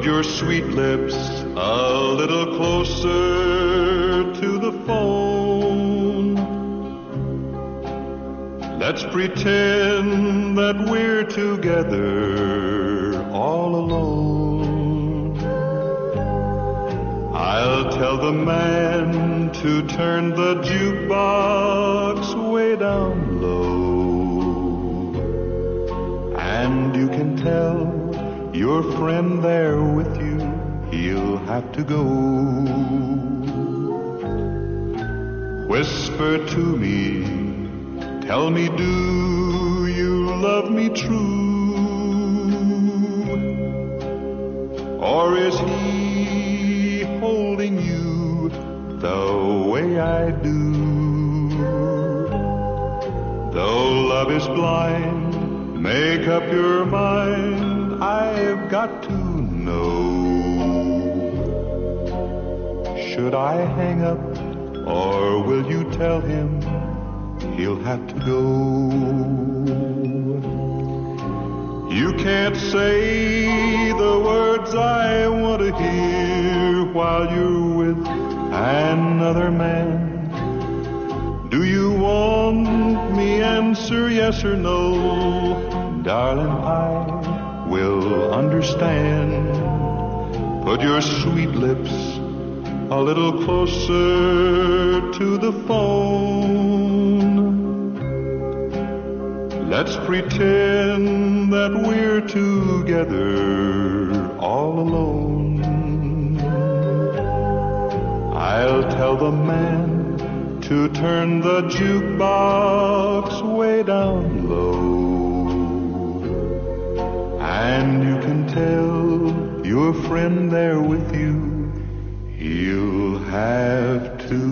Put your sweet lips a little closer to the phone. Let's pretend that we're together all alone. I'll tell the man to turn the jukebox way down low. And you can tell your friend there with you, he'll have to go. Whisper to me, tell me, do you love me true? Or is he holding you the way I do? Though love is blind, make up your mind, I've got to know. Should I hang up, or will you tell him he'll have to go? You can't say the words I want to hear while you're with another man. Do you want me answer yes or no? Darling, I will understand. Put your sweet lips a little closer to the phone. Let's pretend that we're together all alone. I'll tell the man to turn the jukebox way down low. And you can tell your friend there with you, he'll have to